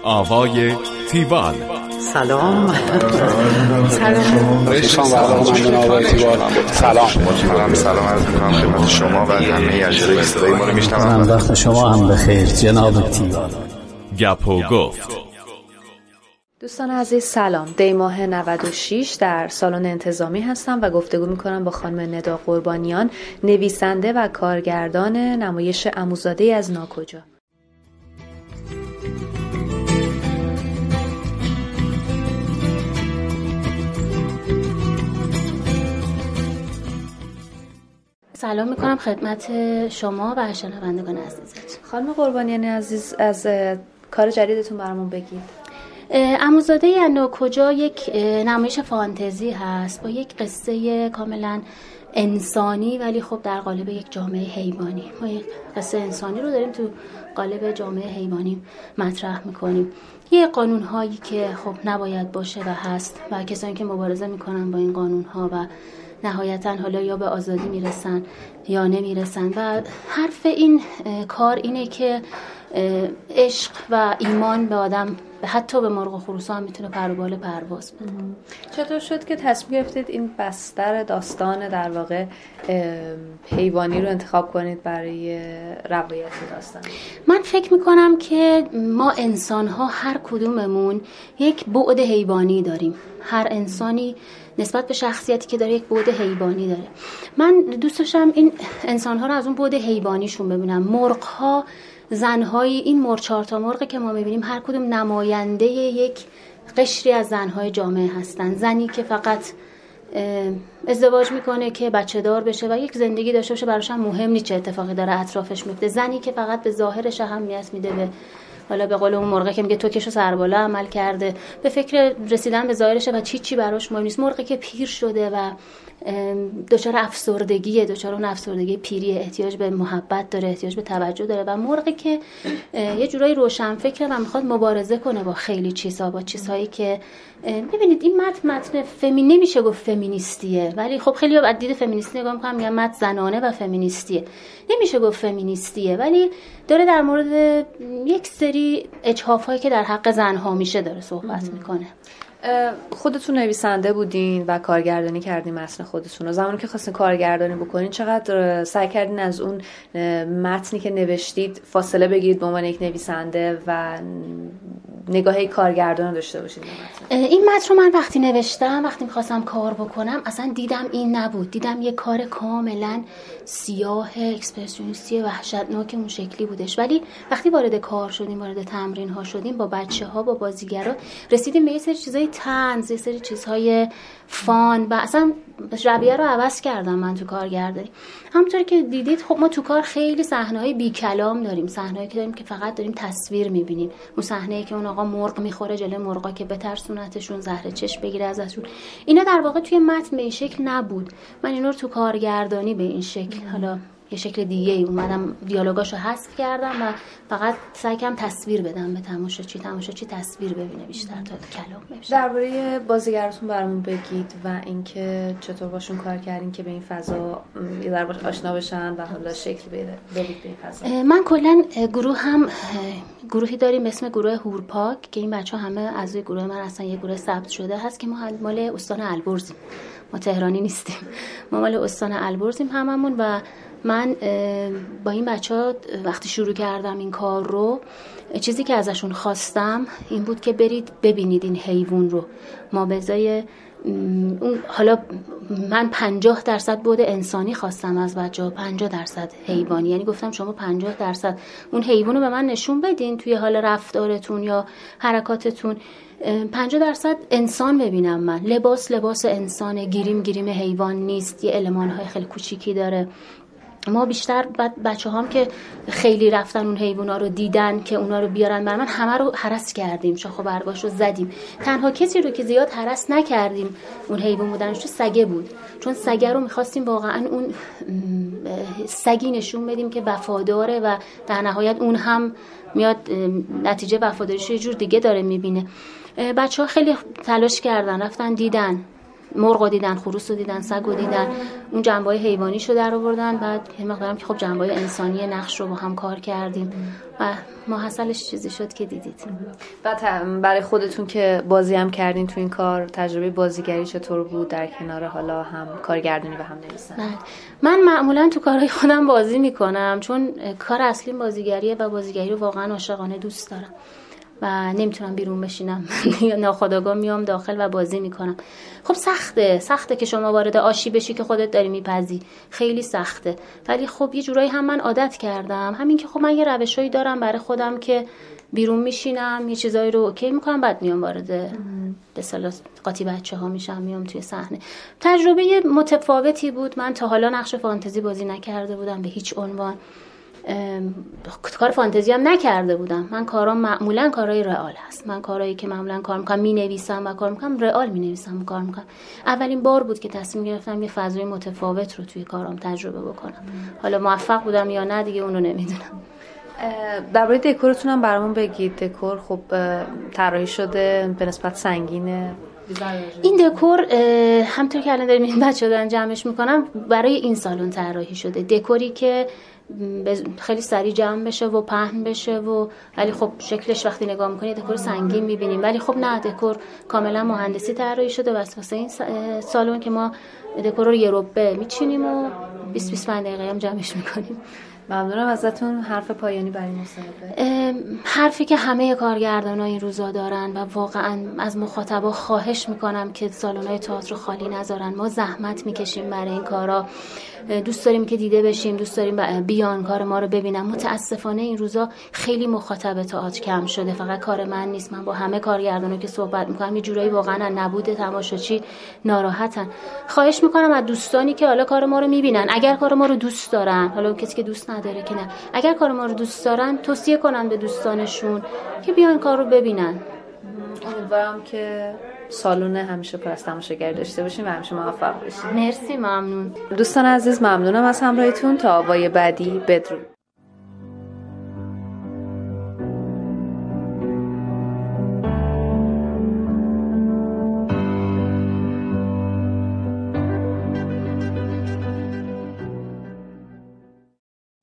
آوای تیوال. سلام. سلام عرض می‌کنم خدمت شما و همه اجرای صدای ما رو میشنوم. وقت شما هم بخیر جناب تیوال. گپ و گفت. دوستان عزیز سلام. دی ماه 96 در سالن انتظامی هستم و گفتگو میکنم با خانم ندا قربانیان، نویسنده و کارگردان نمایش عموزاده از ناکجا. سلام میکنم خدمت شما و شنوندگان عزیزت. خانم قربانیان عزیز، از کار جدیدتون برامون بگید. عموزاده از ناکجا یک نمایش فانتزی هست با یک قصه کاملا انسانی ولی خب در قالب یک جامعه حیوانی. ما یک قصه انسانی رو داریم تو قالب جامعه حیوانی مطرح میکنیم. یه قانون‌هایی که خب نباید باشه و هست و کسانی که مبارزه میکنن با این قانون‌ها و نهایتاً حالا یا به آزادی میرسن یا نمیرسن و حرف این کار اینه که عشق و ایمان به آدم حتی به مرغ و خروس‌ها هم میتونه پر و بال پرواز بده. چطور شد که تصمیم گرفتید این بستر داستان در واقع حیوانی رو انتخاب کنید برای روایت داستان؟ من فکر میکنم که ما انسان‌ها هر کدوممون یک بعد حیوانی داریم. هر انسانی نسبت به شخصیتی که داره یک بعد حیوانی داره. من دوست داشتم این انسان‌ها رو از اون بعد حیوانیشون ببینم. مرغ‌ها، زن‌های این چهار تا مرغی که ما می‌بینیم هر کدوم نماینده یک قشری از زن‌های جامعه هستن. زنی که فقط ازدواج میکنه که بچه دار بشه و یک زندگی داشته باشه، براش هم مهم نیست چه اتفاقی داره اطرافش میفته. زنی که فقط به ظاهرش اهمیت میده، به حالا به قول اون مرغی که میگه تو کشو سر بالا عمل کرده، به فکر رسیدن به ظاهرشه و چی براش مهم نیست. مرغی که پیر شده و دچار افسردگیه، دچار اون افسردگی پیری، احتیاج به محبت داره، احتیاج به توجه داره و مرغی که یه جورایی روشن فکره و میخواد مبارزه کنه با خیلی چیزها، با چیزهایی که ببینید این متن نمیشه گفت فمینیستیه، ولی خب خیلی از دید فمینیستی نگاه میکنم میگن متن زنانه و فمینیستیه. نمیشه گفت فمینیستیه، ولی داره در مورد یک سری اجحاف‌هایی که در حق زن‌ها میشه داره صحبت میکنه. خودتون نویسنده بودین و کارگردانی کردین متن خودتون رو. زمانی که خواستین کارگردانی بکنین چقدر سعی کردین از اون متنی که نوشتید فاصله بگیرید به عنوان یک نویسنده و نگاه کارگردان داشته باشید؟ این متن رو من وقتی نوشتم، وقتی می‌خواستم کار بکنم، اصلا دیدم این نبود. دیدم یه کار کاملا سیاه، اکسپرسیونیستی، وحشتناک اون شکلی بودش. ولی وقتی وارد کار شدیم، وارد تمرین‌ها شدیم با بچه‌ها، با بازیگرا، رسیدیم به یه سری چیزای طنز، یه سری چیزهای فان و اصلا رویه رو عوض کردم من تو کارگردانی. همونطوری که دیدید خب ما تو کار خیلی صحنه‌های بی کلام داریم، صحنه‌ای که داریم که فقط داریم تصویر می‌بینیم. اون صحنه‌ای که اون آقا مرغ می‌خوره جلوی مرغا که بترسونتشون، زهر چشم بگیره ازشون، اینا در واقع توی متن به این شکل نبود. من اینا رو تو کارگردانی به این شکل، حالا یه شکل دیگه ای اومدم دیالوگاشو حذف کردم و فقط سعی کردم تصویر بدم به تماشاچی تصویر ببینه بیشتر تا کلام ببینه. درباره بازیگراتون برامون بگید و اینکه چطور باشون کار کردین که به این فضا یه ذره باش آشنا بشن و حالا شکل بده به این فضا. من کلا گروهی داریم به اسم گروه هورپاک که این بچه‌ها همه اعضای گروه من هستن. یه گروه ثبت شده هست که ما مال استان البرزیم، ما تهرانی نیستیم، ما مال استان البرزیم هممون. و من با این بچه‌ها وقتی شروع کردم این کار رو، چیزی که ازشون خواستم این بود که برید ببینید این حیوان رو. ما به ازای اون، حالا من 50% بود انسانی خواستم از بچه‌ها، 50% حیوانی. یعنی گفتم شما 50% اون حیوان رو به من نشون بدین توی حال رفتارتون یا حرکاتتون، 50% انسان ببینم من. لباس انسانه، گیریم حیوان نیست، یه المان‌های خیلی کوچیکی داره. ما بیشتر بچه هم که خیلی رفتن اون حیوونا رو دیدن که اونا رو بیارن برای من، همه رو هرس کردیم، شاخ و برگاش رو زدیم. تنها کسی رو که زیاد هرس نکردیم اون حیوان بودنش تو سگه بود، چون سگه رو میخواستیم واقعا اون سگی نشون بدیم که وفاداره و در نهایت اون هم میاد نتیجه وفاداریش یه جور دیگه داره میبینه. بچه ها خیلی تلاش کردن، رفتن دیدن مرغ دیدن، خروس دیدن، سگ دیدن، اون جنبه‌های حیوانیشو در آوردن. بعد یه مقدارم که خب جنبه‌های انسانی نقش رو با هم کار کردیم و ماحصلش چیزی شد که دیدید. بعد برای خودتون که بازی هم کردین تو این کار، تجربه بازیگری چطور بود در کنار حالا هم کارگردانی و هم نویسندگی؟ من معمولا تو کارهای خودم بازی میکنم، چون کار اصلی بازیگریه و بازیگری رو واقعا عاشقانه دوست دارم و نمیتونم بیرون بشینم. ناخودآگاه میام داخل و بازی میکنم. خب سخته که شما وارد آشی بشی که خودت داری میپزی، خیلی سخته. ولی خب یه جورایی هم من عادت کردم، همین که خب من یه روشایی دارم برای خودم که بیرون میشینم، یه چیزایی رو اوکی میکنم، بعد میام وارد به اصطلاح قاطی بچه‌ها میشم، میام توی صحنه. تجربه متفاوتی بود. من تا حالا نقش فانتزی بازی نکرده بودم به هیچ عنوان. کار فانتزی هم نکرده بودم. من کارام معمولا کارهای رئال هست. من کارهایی که معمولا کار میکنم مینویسم و کار میکنم رئال مینویسم و کار میکنم. اولین بار بود که تصمیم گرفتم یه فضای متفاوت رو توی کارام تجربه بکنم. حالا موفق بودم یا نه دیگه اون رو نمیدونم. درباره دکورتون هم برامون بگید. دکور خب طراحی شده به نسبت سنگینه. این دکور همونطور که الان داریم بچه‌ها دارن جمعش میکنم برای این سالن طراحی شده. دکوری که خیلی سریع جمع بشه و پهن بشه و ولی خب شکلش وقتی نگاه میکنی دکور سنگین میبینیم، ولی خب نه، دکور کاملا مهندسی طراحی شده واسه این سالن که ما دکور رو یه ربع میچینیم و 20-25 دقیقه هم جمعش میکنیم. ممنونم ازتون. حرف پایانی برای مصاحبه؟ حرفی که همه کارگردان‌ها این روزا دارن و واقعا از مخاطبا خواهش میکنم که سالن‌های تئاتر رو خالی نذارن. ما زحمت میکشیم برای این کارا، دوست داریم که دیده بشیم، دوست داریم بیان کار ما رو ببینن. متاسفانه این روزا خیلی مخاطب تئاتر کم شده. فقط کار من نیست، من با همه کارگردانا که صحبت میکنم یه جورایی واقعا نبوده تماشاچی ناراحتن. خواهش میکنم از دوستانی که حالا کار ما رو میبینن، اگر کار ما رو دوست دارن، حالا کسی که دوست نداره که نه، اگر کار ما رو دوست دارن توصیه کنن به دوستانشون که بیان کار رو ببینن. امیدوارم که سالن همیشه پر از تماشاگر داشته باشیم و همیشه موفق باشیم. مرسی، ممنون. دوستان عزیز، ممنونم از همراهیتون. تا وای بعدی، بدرود.